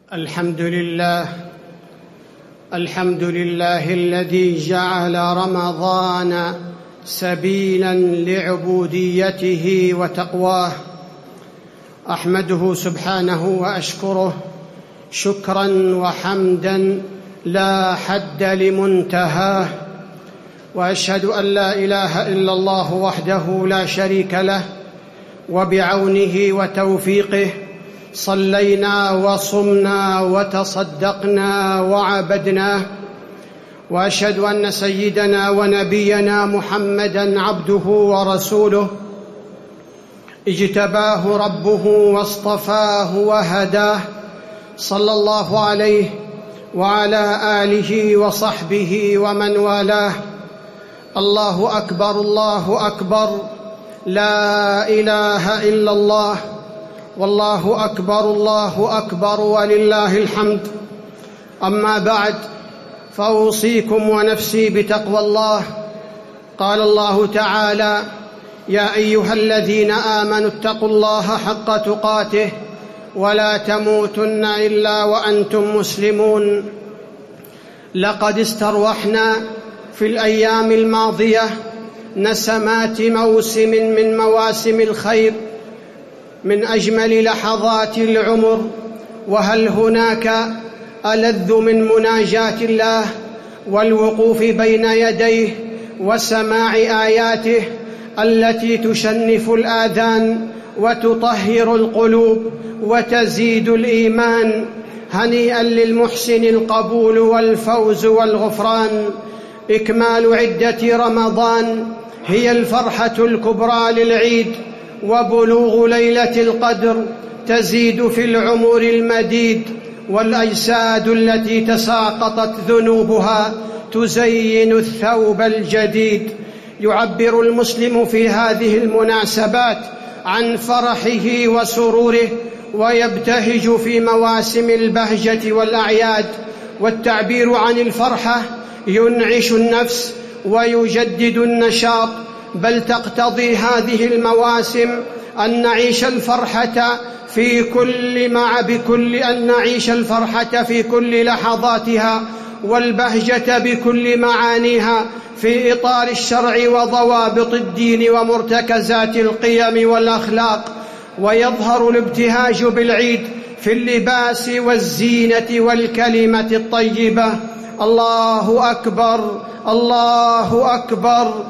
الحمد لله الذي جعل رمضان سبيلا لعبوديته وتقواه. أحمده سبحانه وأشكره شكرا وحمدا لا حد لمنتهاه، وأشهد أن لا إله إلا الله وحده لا شريك له، وبعونه وتوفيقه صلينا وصمنا وتصدقنا وعبدناه، وأشهد أن سيدنا ونبينا محمدًا عبده ورسوله اجتباه ربه واصطفاه وهداه، صلى الله عليه وعلى آله وصحبه ومن والاه. الله أكبر الله أكبر، لا إله إلا الله، والله أكبر الله أكبر ولله الحمد. أما بعد، فأوصيكم ونفسي بتقوى الله. قال الله تعالى: يا أيها الذين آمنوا اتقوا الله حق تقاته ولا تموتن إلا وأنتم مسلمون. لقد استروحنا في الأيام الماضية نسمات موسم من مواسم الخير، من أجمل لحظات العمر، وهل هناك ألذ من مناجاة الله والوقوف بين يديه وسماع آياته التي تشنف الآذان وتطهر القلوب وتزيد الإيمان. هنيئا للمحسن القبول والفوز والغفران. إكمال عدة رمضان هي الفرحة الكبرى للعيد، وبلوغ ليلة القدر تزيد في العمر المديد، والأجساد التي تساقطت ذنوبها تزين الثوب الجديد. يعبر المسلم في هذه المناسبات عن فرحه وسروره، ويبتهج في مواسم البهجة والأعياد. والتعبير عن الفرحة ينعش النفس ويجدد النشاط، بل تقتضي هذه المواسم أن نعيش الفرحة في كل لحظاتها، والبهجة بكل معانيها، في إطار الشرع وضوابط الدين ومرتكزات القيم والأخلاق. ويظهر الابتهاج بالعيد في اللباس والزينة والكلمة الطيبة: الله أكبر الله أكبر،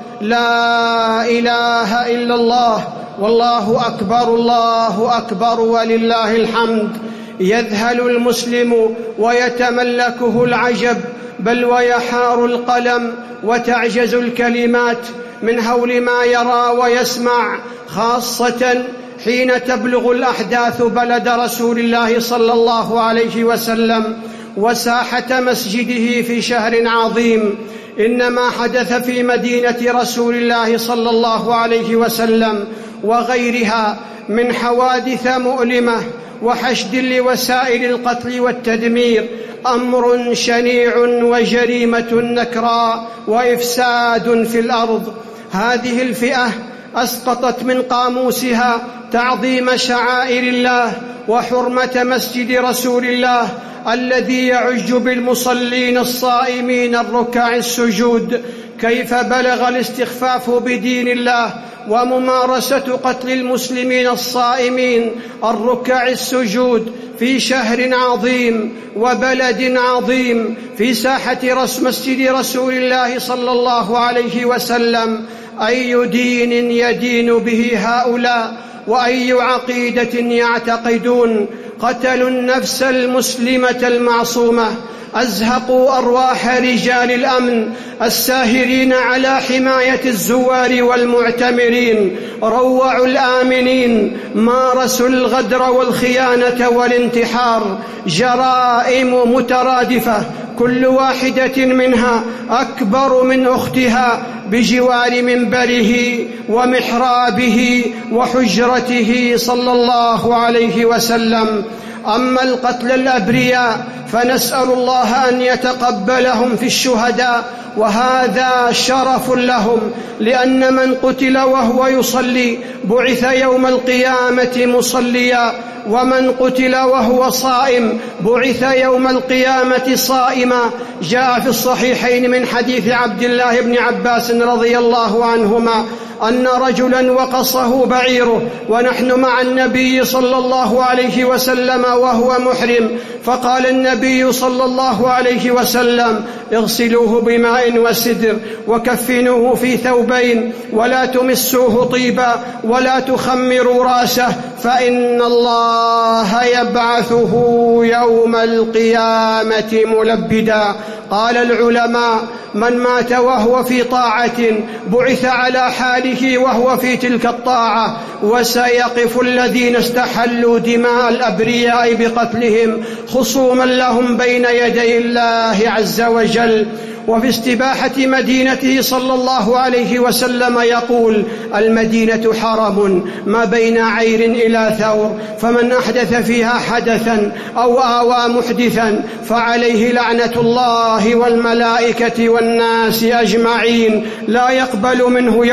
لا إله إلا الله، والله أكبر الله أكبر ولله الحمد. يذهل المسلم ويتملكه العجب، بل ويحار القلم وتعجز الكلمات من هول ما يرى ويسمع، خاصة حين تبلغ الأحداث بلد رسول الله صلى الله عليه وسلم وساحة مسجده في شهر عظيم. إنما حدث في مدينة رسول الله صلى الله عليه وسلم وغيرها من حوادث مؤلمة وحشد لوسائل القتل والتدمير أمر شنيع وجريمة نكراء وإفساد في الأرض. هذه الفئة أسقطت من قاموسها تعظيم شعائر الله وحرمة مسجد رسول الله الذي يعج بالمصلين الصائمين الركع السجود. كيف بلغ الاستخفاف بدين الله وممارسة قتل المسلمين الصائمين الركع السجود في شهر عظيم وبلد عظيم في ساحة مسجد رسول الله صلى الله عليه وسلم؟ أي دين يدين به هؤلاء، وأي عقيدة يعتقدون؟ قتلوا النفس المسلمة المعصومة، أزهقوا أرواح رجال الأمن الساهرين على حماية الزوار والمعتمرين، روعوا الآمنين، مارسوا الغدر والخيانة والانتحار، جرائم مترادفة كل واحدة منها أكبر من أختها بجوار منبره ومحرابه وحجرته صلى الله عليه وسلم. أما القتل الأبرياء فنسأل الله أن يتقبلهم في الشهداء، وهذا شرف لهم، لأن من قتل وهو يصلي بعث يوم القيامة مصليا، ومن قتل وهو صائم بعث يوم القيامة صائما. جاء في الصحيحين من حديث عبد الله بن عباس رضي الله عنهما أن رجلا وقصه بعيره ونحن مع النبي صلى الله عليه وسلم وهو محرم، فقال النبي صلى الله عليه وسلم: اغسلوه بماء وسدر وكفنوه في ثوبين ولا تمسوه طيبا ولا تخمروا رأسه، فإن الله يبعثه يوم القيامة ملبدا. قال العلماء: من مات وهو في طاعة بعث على حاله وهو في تلك الطاعة، وسيقف الذين استحلوا دماء الأبرياء بقتلهم خصوما لهم بين يدي الله عز وجل. وفي استباحة مدينته صلى الله عليه وسلم يقول: المدينة حرم ما بين عير إلى ثور، فمن أحدث فيها حدثا أو آوى محدثا فعليه لعنة الله والملائكة والناس أجمعين، لا يقبل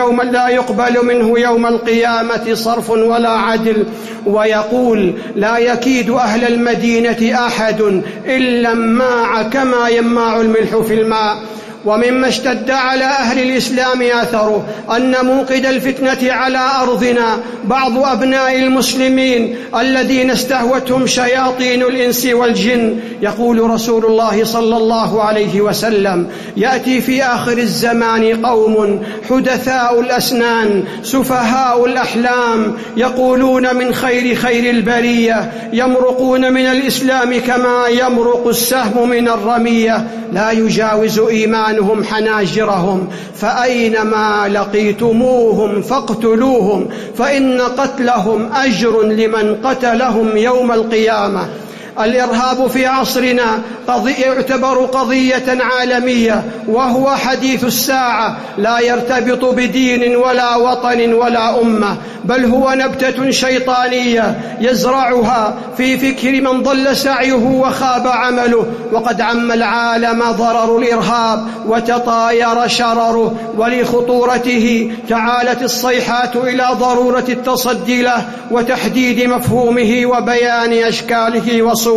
منه يوم القيامة صرف ولا عدل. ويقول: لا يكيد أهل المدينة أحد إلا اماع كما يماع الملح في الماء. ومما اشتد على أهل الإسلام أثره أن موقد الفتنة على أرضنا بعض أبناء المسلمين الذين استهوتهم شياطين الإنس والجن. يقول رسول الله صلى الله عليه وسلم: يأتي في آخر الزمان قوم حدثاء الأسنان سفهاء الأحلام يقولون من خير البرية، يمرقون من الإسلام كما يمرق السهم من الرمية، لا يجاوز إيمانهم حناجرهم، فأينما لقيتموهم فاقتلوهم، فإن قتلهم أجر لمن قتلهم يوم القيامة. الإرهاب في عصرنا يعتبر قضية عالمية، وهو حديث الساعة، لا يرتبط بدين ولا وطن ولا أمة، بل هو نبتة شيطانية يزرعها في فكر من ضل سعيه وخاب عمله. وقد عم العالم ضرر الإرهاب وتطاير شرره، ولخطورته تعالت الصيحات إلى ضرورة التصدي له وتحديد مفهومه وبيان أشكاله وصوره.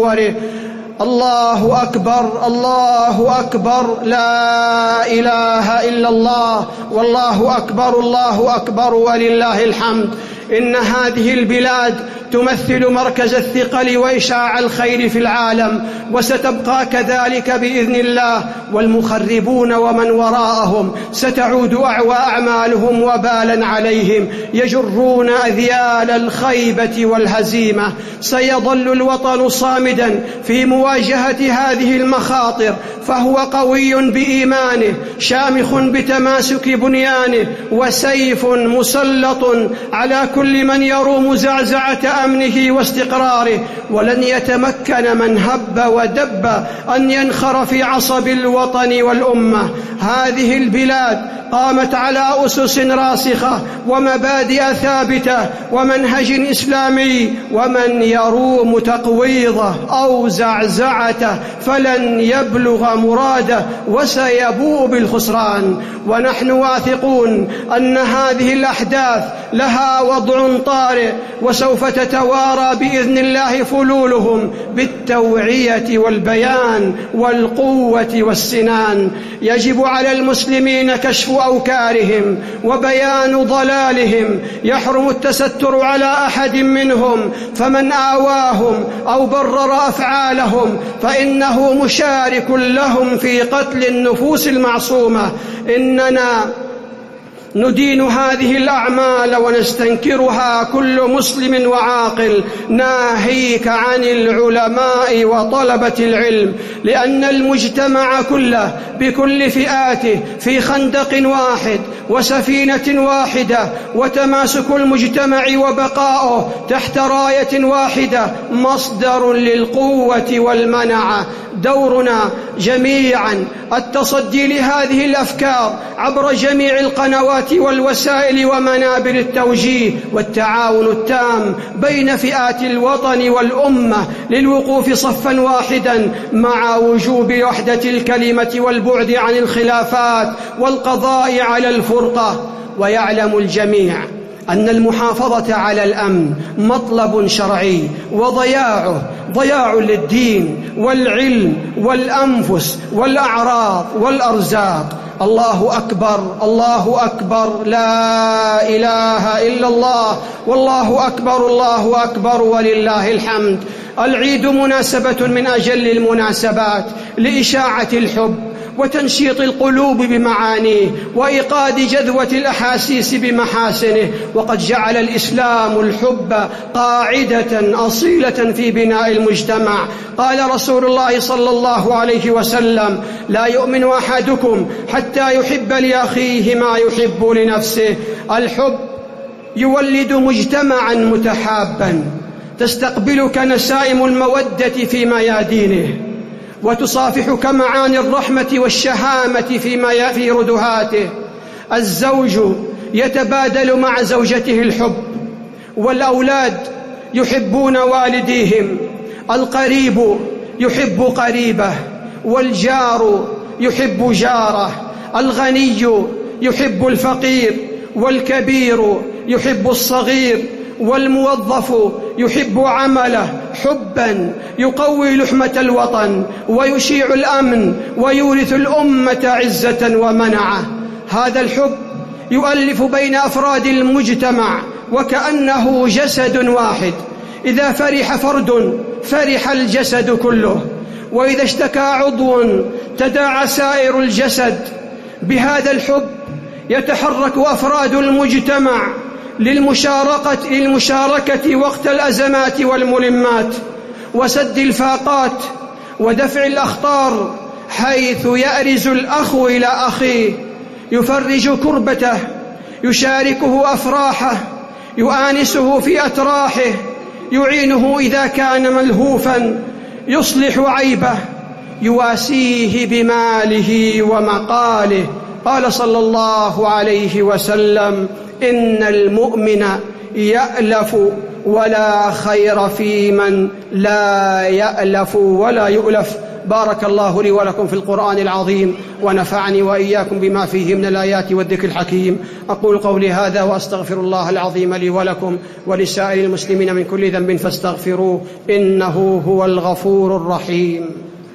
الله أكبر، الله أكبر، لا إله إلا الله، والله أكبر، الله أكبر ولله الحمد. إن هذه البلاد تمثل مركز الثقل وإشاع الخير في العالم، وستبقى كذلك بإذن الله، والمخربون ومن وراءهم ستعود أعمالهم وبالا عليهم، يجرون أذيال الخيبة والهزيمة. سيظل الوطن صامدا في مواجهة هذه المخاطر، فهو قوي بإيمانه، شامخ بتماسك بنيانه، وسيف مسلط على كل من يروم زعزعة أمنه واستقراره. ولن يتمكن من هب ودب أن ينخر في عصب الوطن والأمة. هذه البلاد قامت على أسس راسخة ومبادئ ثابتة ومنهج إسلامي، ومن يروم تقويضه أو زعزعته فلن يبلغ مراده وسيبوء بالخسران. ونحن واثقون أن هذه الأحداث لها وضع طارئ، وسوف تتوارى بإذن الله فلولهم بالتوعية والبيان والقوة والسنان. يجب على المسلمين كشف أوكارهم وبيان ضلالهم، يحرم التستر على أحد منهم، فمن آواهم أو برر أفعالهم فإنه مشارك لهم في قتل النفوس المعصومة. إننا ندين هذه الأعمال ونستنكرها كل مسلم وعاقل، ناهيك عن العلماء وطلبة العلم، لأن المجتمع كله بكل فئاته في خندق واحد وسفينة واحدة، وتماسك المجتمع وبقاؤه تحت راية واحدة مصدر للقوة والمنعة. دورنا جميعا التصدي لهذه الأفكار عبر جميع القنوات الأدوات والوسائل ومنابر التوجيه والتعاون التام بين فئات الوطن والأمة للوقوف صفا واحدا مع وجوب وحدة الكلمة والبعد عن الخلافات والقضاء على الفرقة. ويعلم الجميع أن المحافظة على الأمن مطلب شرعي، وضياعه ضياع للدين والعلم والأنفس والأعراض والأرزاق. الله أكبر، الله أكبر، لا إله إلا الله، والله أكبر، الله أكبر، ولله الحمد. العيد مناسبة من أجل المناسبات لإشاعة الحب وتنشيط القلوب بمعانيه وإيقاد جذوة الأحاسيس بمحاسنه. وقد جعل الإسلام الحب قاعدة أصيلة في بناء المجتمع. قال رسول الله صلى الله عليه وسلم: لا يؤمن أحدكم حتى يحب لأخيه ما يحب لنفسه. الحب يولد مجتمعا متحابا تستقبلك نسائم المودة في ميادينه، وتصافحك معاني الرحمة والشهامة في ردهاته. الزوج يتبادل مع زوجته الحب، والأولاد يحبون والديهم، القريب يحب قريبه، والجار يحب جاره، الغني يحب الفقير، والكبير يحب الصغير، والموظف يحب عمله حبا يقوي لحمة الوطن ويشيع الأمن ويورث الأمة عزة ومنعة. هذا الحب يؤلف بين أفراد المجتمع وكأنه جسد واحد، إذا فرح فرد فرح الجسد كله، وإذا اشتكى عضو تداعى سائر الجسد. بهذا الحب يتحرك أفراد المجتمع للمشاركة وقت الأزمات والملمات، وسد الفاقات ودفع الأخطار، حيث يأرز الأخ إلى أخيه، يفرج كربته، يشاركه أفراحه، يؤانسه في أتراحه، يعينه إذا كان ملهوفا، يصلح عيبه، يواسيه بماله ومقاله. قال صلى الله عليه وسلم: إن المؤمن يألف ولا خير في من لا يألف ولا يؤلف. بارك الله لي ولكم في القرآن العظيم، ونفعني وإياكم بما فيه من الآيات والذكر الحكيم. أقول قولي هذا وأستغفر الله العظيم لي ولكم ولسائر المسلمين من كل ذنب فاستغفروه، إنه هو الغفور الرحيم.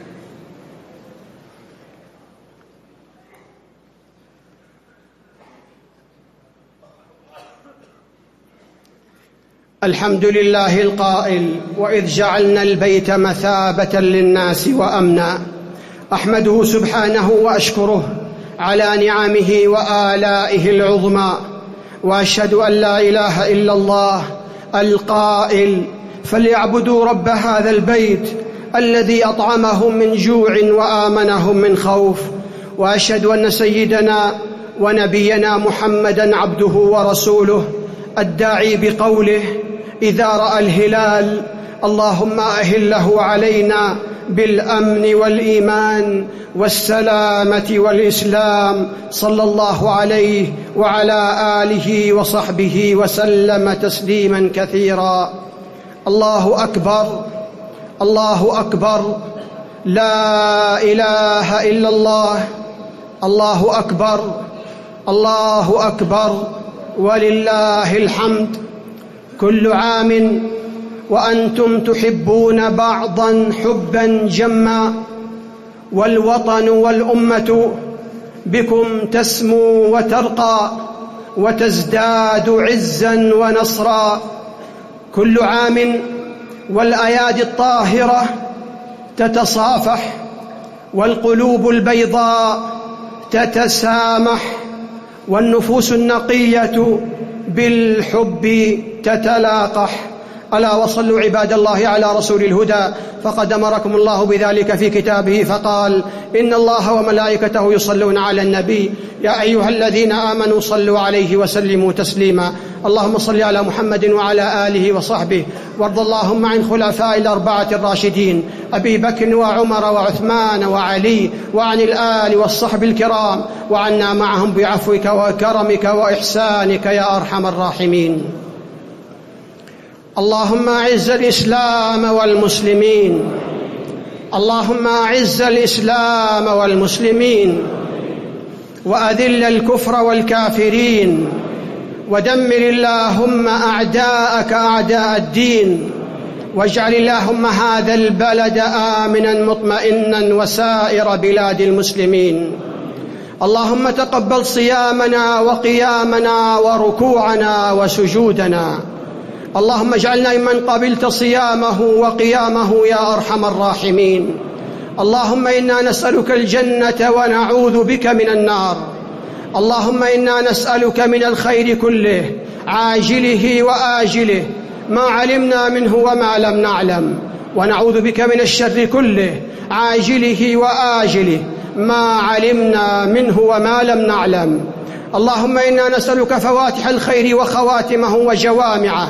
الحمد لله القائل: وإذ جعلنا البيت مثابة للناس وأمنا. أحمده سبحانه وأشكره على نعمه وآلائه العظمى، وأشهد أن لا إله إلا الله القائل: فليعبدوا رب هذا البيت الذي أطعمهم من جوع وآمنهم من خوف. وأشهد أن سيدنا ونبينا محمدًا عبده ورسوله، الداعي بقوله إذا رأى الهلال: اللهم أهله علينا بالأمن والإيمان والسلامة والإسلام، صلى الله عليه وعلى آله وصحبه وسلم تسليما كثيرا. الله أكبر، الله أكبر، لا إله إلا الله، الله أكبر، الله أكبر، ولله الحمد. كل عام وأنتم تحبون بعضا حبا جما، والوطن والأمة بكم تسمو وترقى وتزداد عزا ونصرا. كل عام والأيادي الطاهرة تتصافح، والقلوب البيضاء تتسامح، والنفوس النقية بالحب تتلاقح. ألا وصلوا عباد الله على رسول الهدى، فقد أمركم الله بذلك في كتابه فقال: إن الله وملائكته يصلون على النبي يا أيها الذين آمنوا صلوا عليه وسلموا تسليما. اللهم صل على محمد وعلى آله وصحبه، وارض اللهم عن خلفاء الأربعة الراشدين أبي بكر وعمر وعثمان وعلي، وعن الآل والصحب الكرام، وعنا معهم بعفوك وكرمك وإحسانك يا أرحم الراحمين. اللهم أعز الإسلام والمسلمين، اللهم أعز الإسلام والمسلمين، وأذل الكفر والكافرين، ودمر اللهم أعداءك أعداء الدين، واجعل اللهم هذا البلد آمنا مطمئنا وسائر بلاد المسلمين. اللهم تقبل صيامنا وقيامنا وركوعنا وسجودنا. اللهم اجعلنا ممن قبلت صيامه وقيامه يا أرحم الراحمين. اللهم إنا نسألك الجنة ونعوذ بك من النار. اللهم إنا نسألك من الخير كله عاجله وآجله ما علمنا منه وما لم نعلم، ونعوذ بك من الشر كله عاجله وآجله ما علمنا منه وما لم نعلم. اللهم إنا نسألك فواتح الخير وخواتمه وجوامعه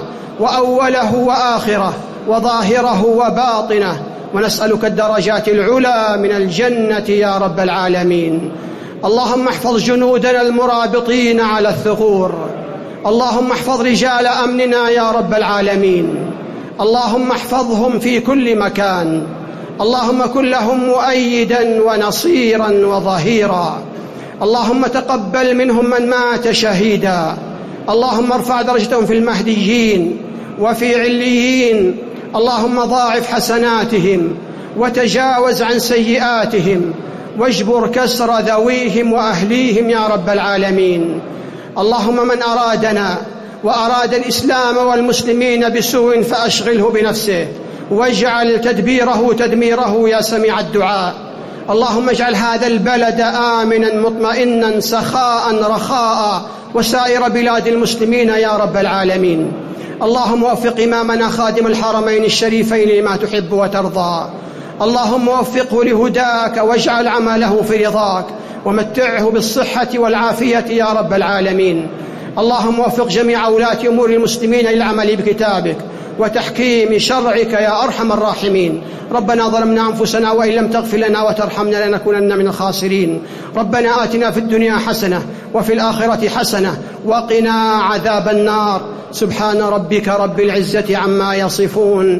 وأوله وآخره وظاهره وباطنه، ونسألك الدرجات العلى من الجنة يا رب العالمين. اللهم احفظ جنودنا المرابطين على الثغور. اللهم احفظ رجال أمننا يا رب العالمين. اللهم احفظهم في كل مكان. اللهم كن لهم مؤيدا ونصيرا وظهيرا. اللهم تقبل منهم من مات شهيدا. اللهم ارفع درجتهم في المهديين وفي عليين. اللهم ضاعف حسناتهم وتجاوز عن سيئاتهم، واجبر كسر ذويهم وأهليهم يا رب العالمين. اللهم من أرادنا وأراد الإسلام والمسلمين بسوء فأشغله بنفسه، واجعل تدبيره تدميره يا سميع الدعاء. اللهم اجعل هذا البلد آمنا مطمئنا سخاء رخاء، وسائر بلاد المسلمين يا رب العالمين. اللهم وفق إمامنا خادم الحرمين الشريفين لما تحب وترضى. اللهم وفقه لهداك، واجعل عمله في رضاك، ومتعه بالصحة والعافية يا رب العالمين. اللهم وفق جميع ولاة أمور المسلمين للعمل بكتابك وتحكيم شرعك يا أرحم الراحمين. ربنا ظلمنا أنفسنا وإن لم تغفر لنا وترحمنا لنكونن من الخاسرين. ربنا آتنا في الدنيا حسنة وفي الآخرة حسنة وقنا عذاب النار. سبحان ربك رب العزة عما يصفون،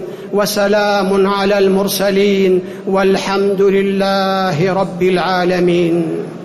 وسلام على المرسلين، والحمد لله رب العالمين.